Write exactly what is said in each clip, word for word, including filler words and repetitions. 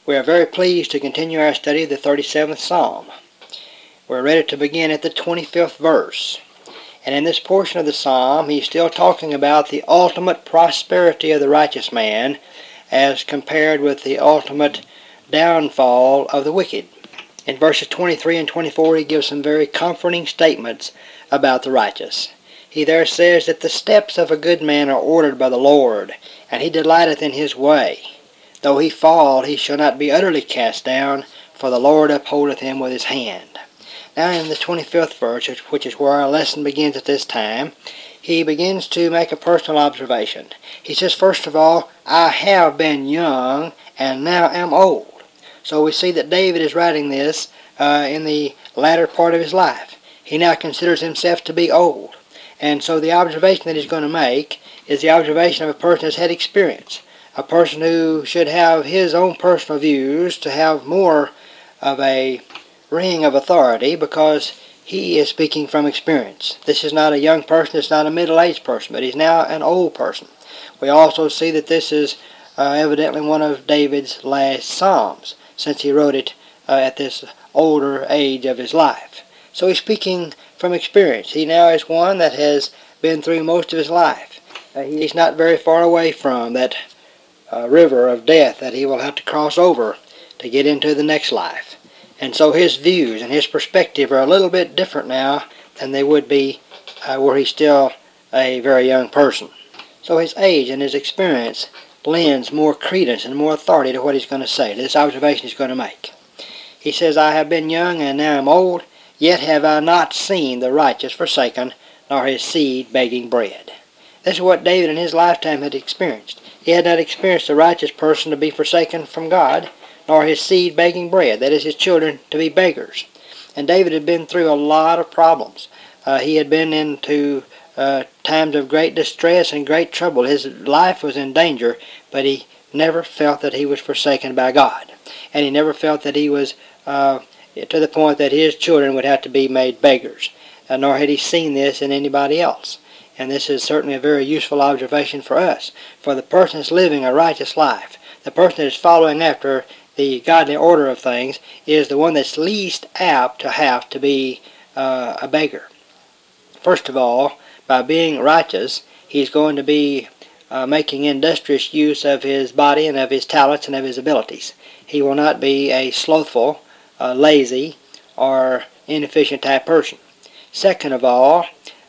We are very pleased to continue our study of the thirty-seventh Psalm. We're ready to begin at the twenty-fifth verse. And in this portion of the Psalm, he's still talking about the ultimate prosperity of the righteous man as compared with the ultimate downfall of the wicked. In verses twenty-three and twenty-four, he gives some very comforting statements about the righteous. He there says that the steps of a good man are ordered by the Lord, and he delighteth in his way. Though he fall, he shall not be utterly cast down, for the Lord upholdeth him with his hand. Now in the twenty-fifth verse, which is where our lesson begins at this time, he begins to make a personal observation. He says, first of all, I have been young, and now am old. So we see that David is writing this uh, in the latter part of his life. He now considers himself to be old. And so the observation that he's going to make is the observation of a person who's had experience. A person who should have his own personal views to have more of a ring of authority because he is speaking from experience. This is not a young person, it's not a middle-aged person, but he's now an old person. We also see that this is uh, evidently one of David's last psalms, since he wrote it uh, at this older age of his life. So he's speaking from experience. He now is one that has been through most of his life. Uh, he's not very far away from that uh, river of death that he will have to cross over to get into the next life. And so his views and his perspective are a little bit different now than they would be uh, were he still a very young person. So his age and his experience lends more credence and more authority to what he's going to say, to this observation he's going to make. He says, I have been young and now am old, yet have I not seen the righteous forsaken, nor his seed begging bread. This is what David in his lifetime had experienced. He had not experienced a righteous person to be forsaken from God, nor his seed begging bread, that is, his children to be beggars. And David had been through a lot of problems. Uh, he had been into uh, times of great distress and great trouble. His life was in danger, but he never felt that he was forsaken by God. And he never felt that he was uh, to the point that his children would have to be made beggars. Uh, nor had he seen this in anybody else. And this is certainly a very useful observation for us. For the person that's living a righteous life, the person that is following after the godly order of things, is the one that's least apt to have to be uh, a beggar. First of all, by being righteous, he's going to be uh, making industrious use of his body and of his talents and of his abilities. He will not be a slothful, uh, lazy, or inefficient type person. Second of all,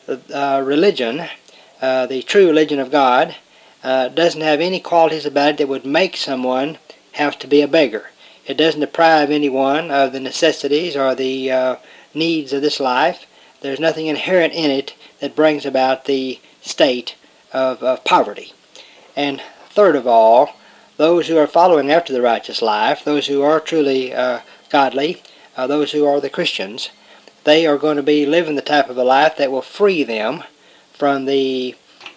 uh, religion, uh, the true religion of God, uh, doesn't have any qualities about it that would make someone have to be a beggar. It doesn't deprive anyone of the necessities or the uh, needs of this life. There's nothing inherent in it that brings about the state of, of poverty. And third of all, those who are following after the righteous life, those who are truly uh, godly, uh, those who are the Christians, they are going to be living the type of a life that will free them from the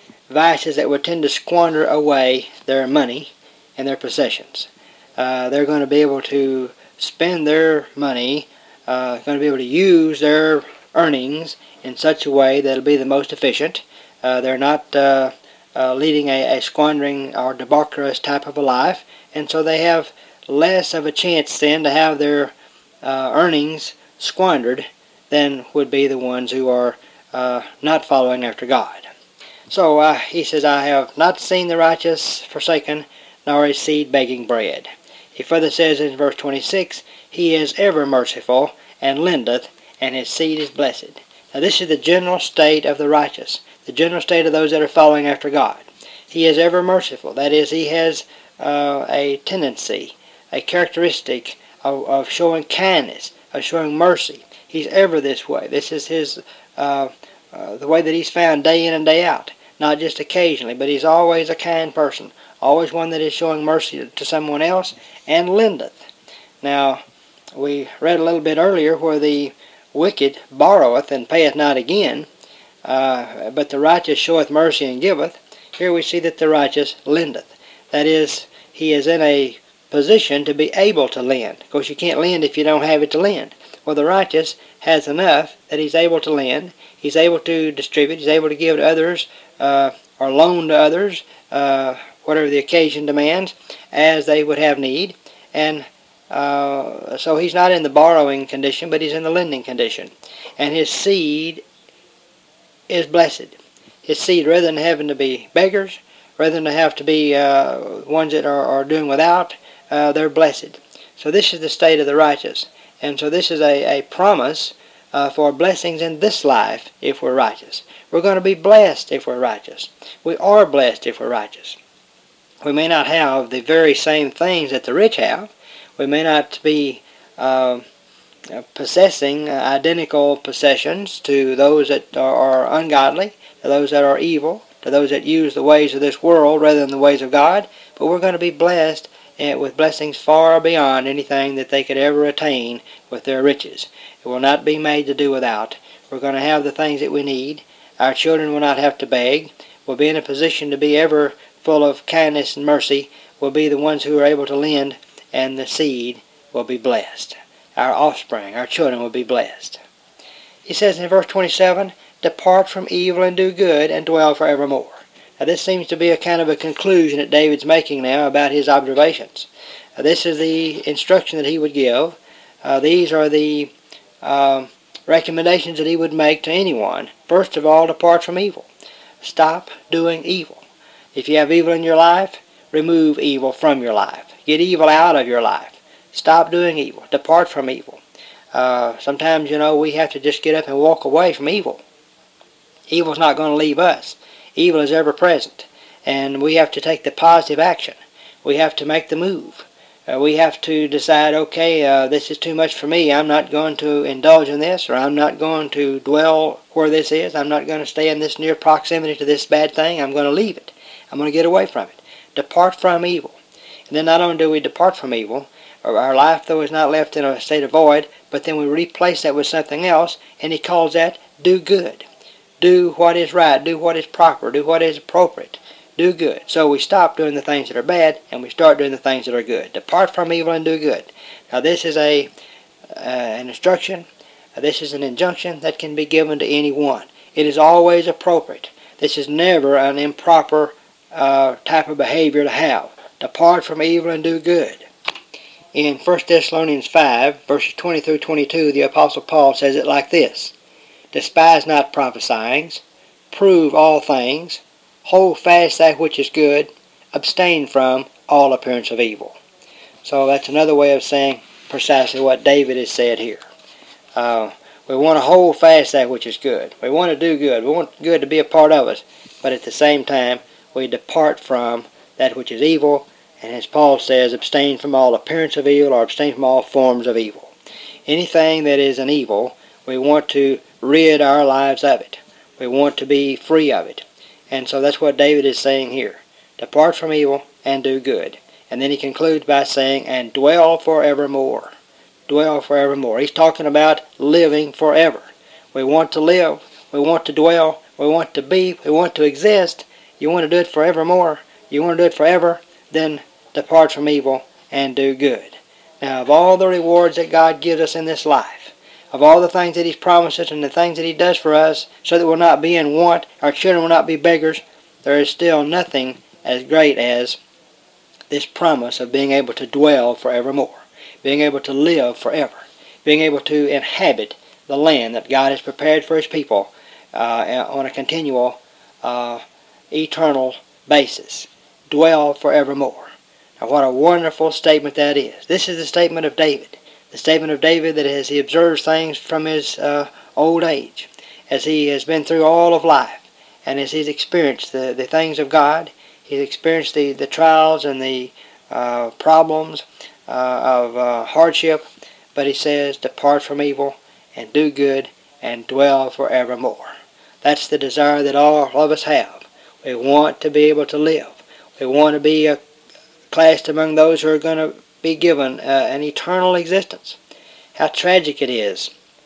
vices that would tend to squander away their money and their possessions. Uh, they're going to be able to spend their money, uh, going to be able to use their earnings in such a way that it'll be the most efficient. Uh, they're not uh, uh, leading a, a squandering or debaucherous type of a life, and so they have less of a chance then to have their uh, earnings squandered than would be the ones who are uh, not following after God. So uh, he says, I have not seen the righteous forsaken, nor his seed begging bread. He further says in verse twenty-six, He is ever merciful, and lendeth, and his seed is blessed. Now this is the general state of the righteous, the general state of those that are following after God. He is ever merciful. That is, he has uh, a tendency, a characteristic of, of showing kindness, of showing mercy. He's ever this way. This is his uh, uh, the way that he's found day in and day out. Not just occasionally, but he's always a kind person. Always one that is showing mercy to someone else, and lendeth. Now, we read a little bit earlier where the wicked borroweth and payeth not again, uh, but the righteous showeth mercy and giveth. Here we see that the righteous lendeth. That is, he is in a position to be able to lend. Of course, you can't lend if you don't have it to lend. Well, the righteous has enough that he's able to lend. He's able to distribute. He's able to give to others uh, or loan to others, uh, whatever the occasion demands, as they would have need. And Uh, so he's not in the borrowing condition, but he's in the lending condition. And his seed is blessed. His seed, rather than having to be beggars, rather than to have to be uh, ones that are, are doing without, uh, they're blessed. So this is the state of the righteous. And so this is a, a promise uh, for blessings in this life if we're righteous. We're going to be blessed if we're righteous. We are blessed if we're righteous. We may not have the very same things that the rich have. We may not be uh, possessing identical possessions to those that are, are ungodly, to those that are evil, to those that use the ways of this world rather than the ways of God. But we're going to be blessed with blessings far beyond anything that they could ever attain with their riches. It will not be made to do without. We're going to have the things that we need. Our children will not have to beg. We'll be in a position to be ever full of kindness and mercy. We'll be the ones who are able to lend, and the seed will be blessed. Our offspring, our children will be blessed. He says in verse twenty-seven, "Depart from evil and do good, and dwell forevermore." Now this seems to be a kind of a conclusion that David's making now about his observations. Uh, this is the instruction that he would give. Uh, these are the uh, recommendations that he would make to anyone. First of all, depart from evil. Stop doing evil. If you have evil in your life, remove evil from your life. Get evil out of your life. Stop doing evil. Depart from evil. Uh, sometimes, you know, we have to just get up and walk away from evil. Evil's not going to leave us. Evil is ever present. And we have to take the positive action. We have to make the move. Uh, we have to decide, okay, uh, this is too much for me. I'm not going to indulge in this, or I'm not going to dwell where this is. I'm not going to stay in this near proximity to this bad thing. I'm going to leave it. I'm going to get away from it. Depart from evil. And then not only do we depart from evil, our life, though, is not left in a state of void, but then we replace that with something else, and he calls that do good. Do what is right. Do what is proper. Do what is appropriate. Do good. So we stop doing the things that are bad, and we start doing the things that are good. Depart from evil and do good. Now this is a uh, an instruction. Uh, this is an injunction that can be given to anyone. It is always appropriate. This is never an improper uh, type of behavior to have. Depart from evil and do good. In First Thessalonians five, verses twenty through twenty-two, the Apostle Paul says it like this: "Despise not prophesying, prove all things, hold fast that which is good, abstain from all appearance of evil." So that's another way of saying precisely what David has said here. Uh, we want to hold fast that which is good. We want to do good. We want good to be a part of us. But at the same time, we depart from that which is evil. And as Paul says, abstain from all appearance of evil, or abstain from all forms of evil. Anything that is an evil, we want to rid our lives of it. We want to be free of it. And so that's what David is saying here. Depart from evil and do good. And then he concludes by saying, and dwell forevermore. Dwell forevermore. He's talking about living forever. We want to live. We want to dwell. We want to be. We want to exist. You want to do it forevermore. You want to do it forever. Then depart from evil and do good. Now, of all the rewards that God gives us in this life, of all the things that He's promised us and the things that He does for us so that we'll not be in want, our children will not be beggars, there is still nothing as great as this promise of being able to dwell forevermore, being able to live forever, being able to inhabit the land that God has prepared for His people uh, on a continual, uh, eternal basis. Dwell forevermore. Now what a wonderful statement that is. This is the statement of David. The statement of David that as he observes things from his uh, old age, as he has been through all of life, and as he's experienced the, the things of God, he's experienced the, the trials and the uh, problems uh, of uh, hardship, but he says, depart from evil and do good and dwell forevermore. That's the desire that all of us have. We want to be able to live. We want to be uh, classed among those who are going to be given uh, an eternal existence. How tragic it is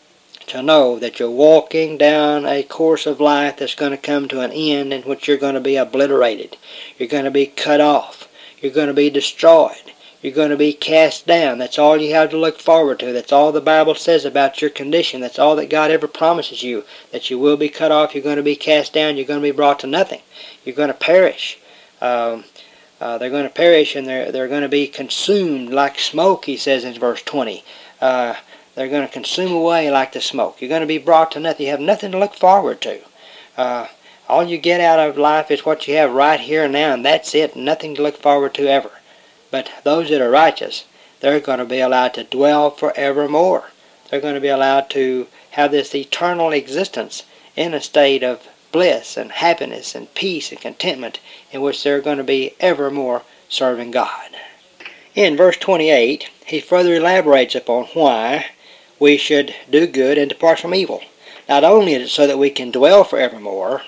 to know that you're walking down a course of life that's going to come to an end in which you're going to be obliterated. You're going to be cut off. You're going to be destroyed. You're going to be cast down. That's all you have to look forward to. That's all the Bible says about your condition. That's all that God ever promises you, that you will be cut off. You're going to be cast down. You're going to be brought to nothing. You're going to perish. Um, Uh, they're going to perish, and they're, they're going to be consumed like smoke, he says in verse twenty. Uh, they're going to consume away like the smoke. You're going to be brought to nothing. You have nothing to look forward to. Uh, all you get out of life is what you have right here and now, and that's it. Nothing to look forward to ever. But those that are righteous, they're going to be allowed to dwell forevermore. They're going to be allowed to have this eternal existence in a state of bliss and happiness and peace and contentment, in which they're going to be evermore serving God. In verse twenty-eight, he further elaborates upon why we should do good and depart from evil. Not only is it so that we can dwell forevermore,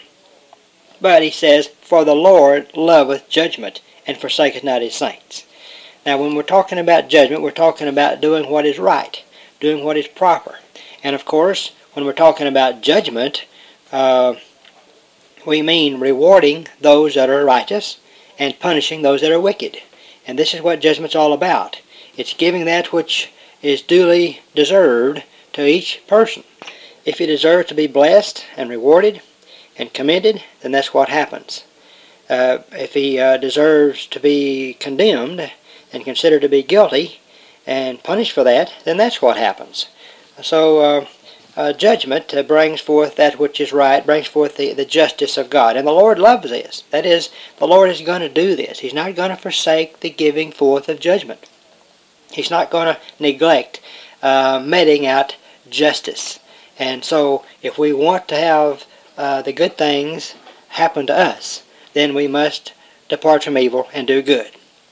but he says, for the Lord loveth judgment, and forsaketh not his saints. Now when we're talking about judgment, we're talking about doing what is right, doing what is proper. And of course, when we're talking about judgment, uh, we mean rewarding those that are righteous and punishing those that are wicked. And this is what judgment's all about. It's giving that which is duly deserved to each person. If you deserve to be blessed and rewarded and commended, then that's what happens. Uh, if he uh, deserves to be condemned and considered to be guilty and punished for that, then that's what happens. So uh, uh, judgment uh, brings forth that which is right, brings forth the, the justice of God. And the Lord loves this. That is, the Lord is going to do this. He's not going to forsake the giving forth of judgment. He's not going to neglect uh, meting out justice. And so if we want to have uh, the good things happen to us, then we must depart from evil and do good.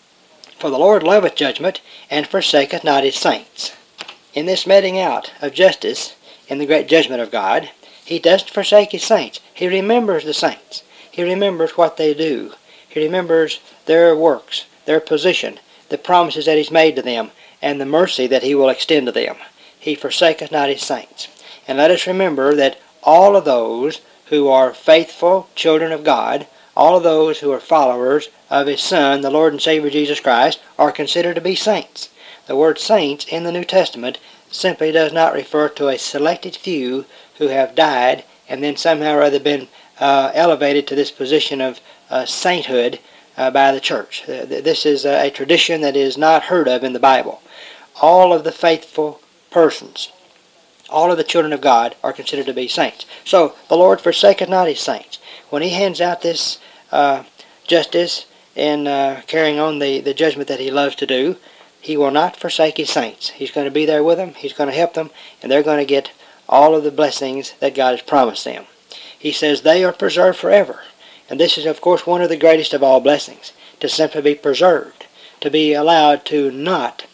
For the Lord loveth judgment, and forsaketh not his saints. In this meting out of justice, in the great judgment of God, he doesn't forsake his saints. He remembers the saints. He remembers what they do. He remembers their works, their position, the promises that he's made to them, and the mercy that he will extend to them. He forsaketh not his saints. And let us remember that all of those who are faithful children of God, all of those who are followers of his Son, the Lord and Savior Jesus Christ, are considered to be saints. The word saints in the New Testament simply does not refer to a selected few who have died and then somehow or other been uh, elevated to this position of uh, sainthood uh, by the church. Uh, this is a, a tradition that is not heard of in the Bible. All of the faithful persons, all of the children of God, are considered to be saints. So the Lord forsaketh not his saints. When he hands out this uh, justice in uh, carrying on the, the judgment that he loves to do, he will not forsake his saints. He's going to be there with them. He's going to help them, and they're going to get all of the blessings that God has promised them. He says they are preserved forever. And this is, of course, one of the greatest of all blessings, to simply be preserved, to be allowed to not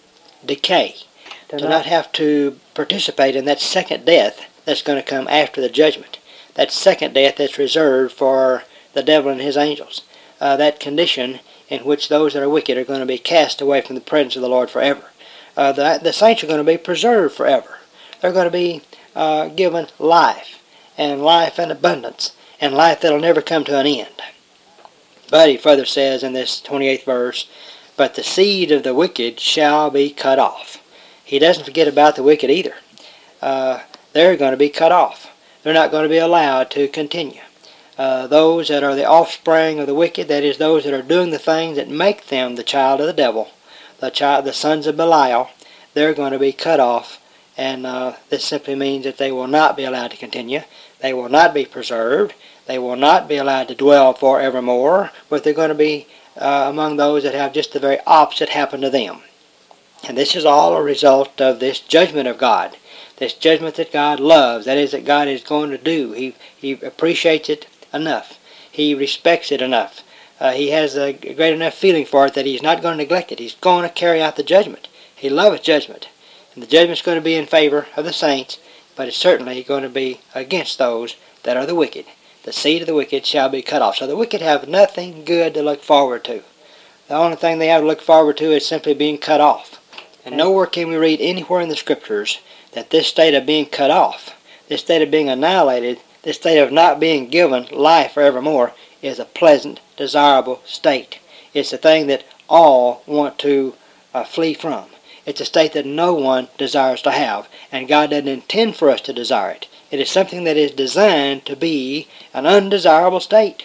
decay, to not, not have to participate in that second death that's going to come after the judgment. That second death that's reserved for the devil and his angels. Uh, that condition in which those that are wicked are going to be cast away from the presence of the Lord forever. Uh, the, the saints are going to be preserved forever. They're going to be uh, given life, and life in abundance, and life that'll never come to an end. But he further says in this twenty-eighth verse, but the seed of the wicked shall be cut off. He doesn't forget about the wicked either. Uh, they're going to be cut off. They're not going to be allowed to continue. Uh, those that are the offspring of the wicked, that is, those that are doing the things that make them the child of the devil, the child, the sons of Belial, they're going to be cut off. And uh, this simply means that they will not be allowed to continue. They will not be preserved. They will not be allowed to dwell forevermore, but they're going to be uh, among those that have just the very opposite happen to them. And this is all a result of this judgment of God, this judgment that God loves, that is, that God is going to do. He, he appreciates it enough. He respects it enough. Uh, he has a great enough feeling for it that he's not going to neglect it. He's going to carry out the judgment. He loves judgment. And the judgment's going to be in favor of the saints, but it's certainly going to be against those that are the wicked. The seed of the wicked shall be cut off. So the wicked have nothing good to look forward to. The only thing they have to look forward to is simply being cut off. And nowhere can we read anywhere in the Scriptures that this state of being cut off, this state of being annihilated, this state of not being given life forevermore is a pleasant, desirable state. It's a thing that all want to uh, flee from. It's a state that no one desires to have, and God doesn't intend for us to desire it. It is something that is designed to be an undesirable state.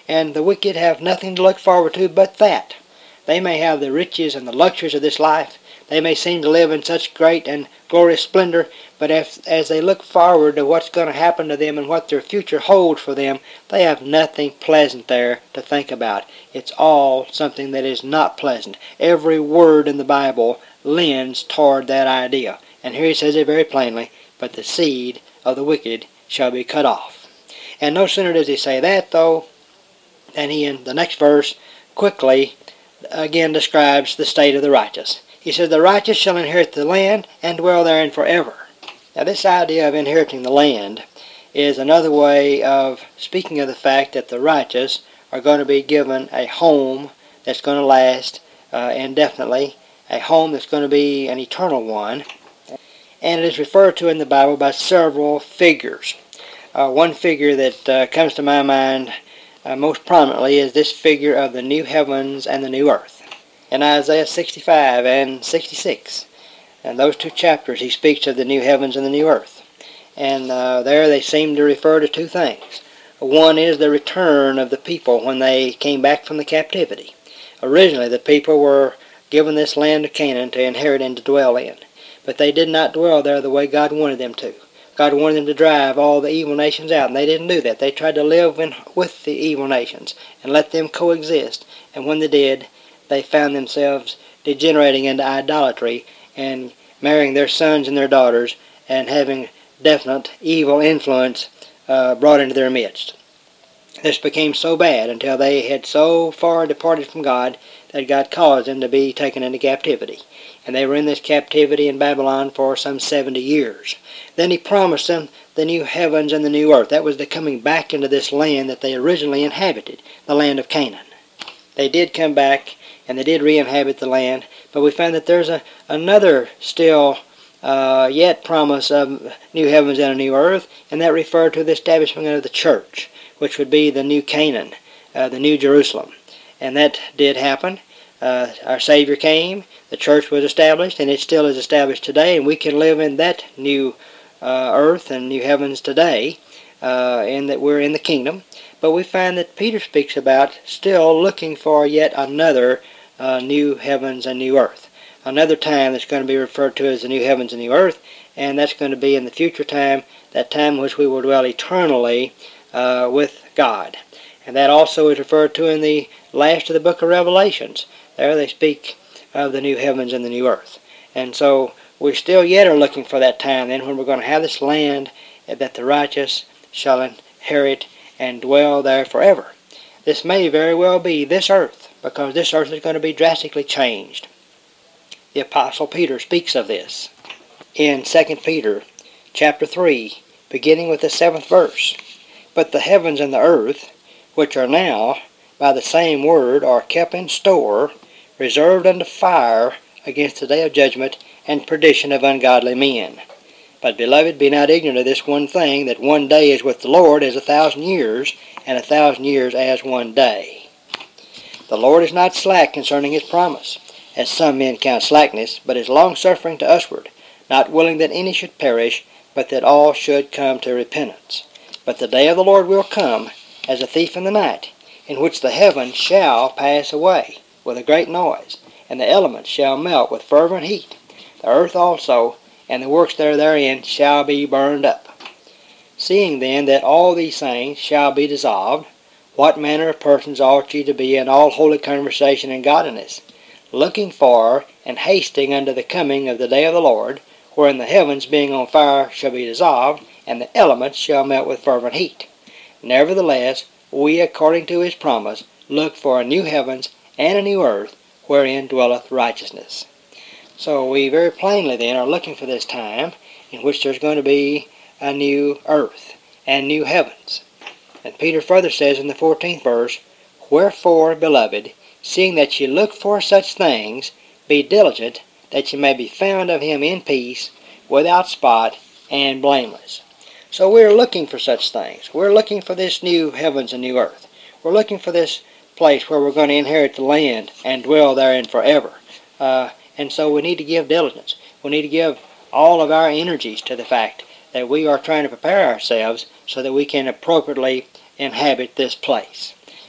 and the wicked have nothing to look forward to but that. They may have the riches and the luxuries of this life. They may seem to live in such great and glorious splendor, but if, as they look forward to what's going to happen to them and what their future holds for them, they have nothing pleasant there to think about. It's all something that is not pleasant. Every word in the Bible lends toward that idea. And here he says it very plainly, but the seed of the wicked shall be cut off. And no sooner does he say that, though, than he in the next verse quickly again describes the state of the righteous. He says, the righteous shall inherit the land and dwell therein forever. Now this idea of inheriting the land is another way of speaking of the fact that the righteous are going to be given a home that's going to last uh, indefinitely, a home that's going to be an eternal one. And it is referred to in the Bible by several figures. Uh, one figure that uh, comes to my mind uh, most prominently is this figure of the new heavens and the new earth. In Isaiah sixty-five and sixty-six, and those two chapters, he speaks of the new heavens and the new earth. And uh, there they seem to refer to two things. One is the return of the people when they came back from the captivity. Originally, the people were given this land of Canaan to inherit and to dwell in. But they did not dwell there the way God wanted them to. God wanted them to drive all the evil nations out, and they didn't do that. They tried to live in, with the evil nations and let them coexist. And when they did, they found themselves degenerating into idolatry and marrying their sons and their daughters and having definite evil influence uh, brought into their midst. This became so bad until they had so far departed from God that God caused them to be taken into captivity. And they were in this captivity in Babylon for some seventy years. Then he promised them the new heavens and the new earth. That was the coming back into this land that they originally inhabited, the land of Canaan. They did come back and they did re-inhabit the land, but we found that there's a, another still uh, yet promise of new heavens and a new earth, and that referred to the establishment of the church, which would be the new Canaan, uh, the new Jerusalem. And that did happen. Uh, our Savior came, the church was established, and it still is established today, and we can live in that new uh, earth and new heavens today, uh, in that we're in the kingdom. But we find that Peter speaks about still looking for yet another uh, new heavens and new earth. Another time that's going to be referred to as the new heavens and new earth, and that's going to be in the future time, that time in which we will dwell eternally uh, with God. And that also is referred to in the last of the book of Revelations. There they speak of the new heavens and the new earth. And so we still yet are looking for that time then when we're going to have this land that the righteous shall inherit and dwell there forever. This may very well be this earth, because this earth is going to be drastically changed. The Apostle Peter speaks of this in Second Peter chapter three, beginning with the seventh verse. But the heavens and the earth, which are now by the same word, are kept in store, reserved unto fire against the day of judgment and perdition of ungodly men. But, beloved, be not ignorant of this one thing, that one day is with the Lord as a thousand years, and a thousand years as one day. The Lord is not slack concerning his promise, as some men count slackness, but is longsuffering to usward, not willing that any should perish, but that all should come to repentance. But the day of the Lord will come as a thief in the night, in which the heavens shall pass away with a great noise, and the elements shall melt with fervent heat. The earth also, and the works that are therein, shall be burned up. Seeing then that all these things shall be dissolved, what manner of persons ought ye to be in all holy conversation and godliness, looking for and hasting unto the coming of the day of the Lord, wherein the heavens being on fire shall be dissolved, and the elements shall melt with fervent heat. Nevertheless, we, according to his promise, look for a new heavens and a new earth, wherein dwelleth righteousness. So we very plainly then are looking for this time in which there's going to be a new earth and new heavens. And Peter further says in the fourteenth verse, Wherefore, beloved, seeing that ye look for such things, be diligent that ye may be found of him in peace, without spot, and blameless. So we're looking for such things. We're looking for this new heavens and new earth. We're looking for this place where we're going to inherit the land and dwell therein forever. Uh, and so we need to give diligence. We need to give all of our energies to the fact that we are trying to prepare ourselves so that we can appropriately inhabit this place.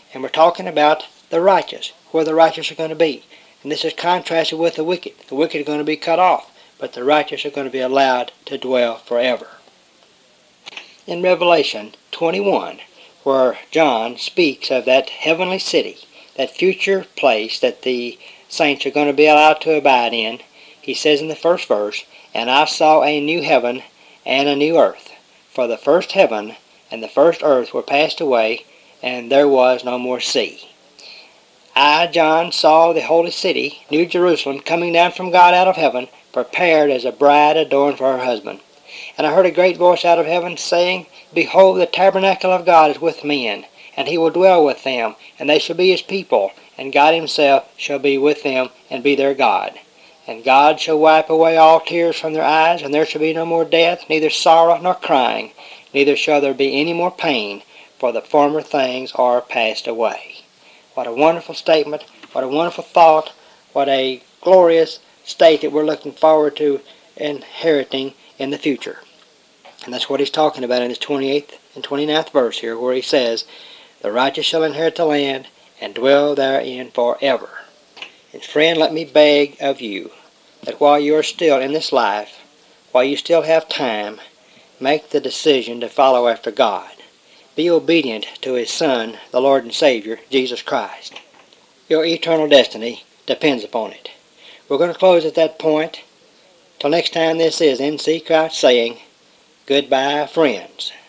And we're talking about the righteous, where the righteous are going to be. And this is contrasted with the wicked. The wicked are going to be cut off, but the righteous are going to be allowed to dwell forever. In Revelation twenty-one, where John speaks of that heavenly city, that future place that the saints are going to be allowed to abide in, he says in the first verse, "And I saw a new heaven and a new earth, for the first heaven and the first earth were passed away, and there was no more sea. I, John, saw the holy city, New Jerusalem, coming down from God out of heaven, prepared as a bride adorned for her husband. And I heard a great voice out of heaven, saying, Behold, the tabernacle of God is with men, and he will dwell with them, and they shall be his people, and God himself shall be with them, and be their God. And God shall wipe away all tears from their eyes, and there shall be no more death, neither sorrow nor crying, neither shall there be any more pain, for the former things are passed away." What a wonderful statement, what a wonderful thought, what a glorious state that we're looking forward to inheriting in the future. And that's what he's talking about in his twenty-eighth and twenty-ninth verse here, where he says, "The righteous shall inherit the land, and dwell therein forever." And friend, let me beg of you, that while you are still in this life, while you still have time, make the decision to follow after God. Be obedient to his Son, the Lord and Savior, Jesus Christ. Your eternal destiny depends upon it. We're going to close at that point. Till next time, this is N C Crouch saying, goodbye, friends.